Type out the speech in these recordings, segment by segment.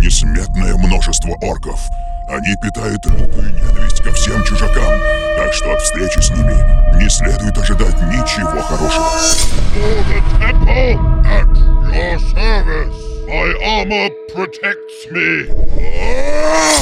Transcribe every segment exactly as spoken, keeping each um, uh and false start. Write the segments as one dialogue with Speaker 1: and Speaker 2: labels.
Speaker 1: несметное множество орков. Они питают лютую ненависть ко всем чужакам, так что от встречи с ними не следует ожидать ничего хорошего.
Speaker 2: For the temple at your service. My armor protects me. Ah!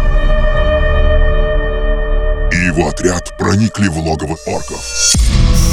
Speaker 1: Его отряд проникли в логово орков.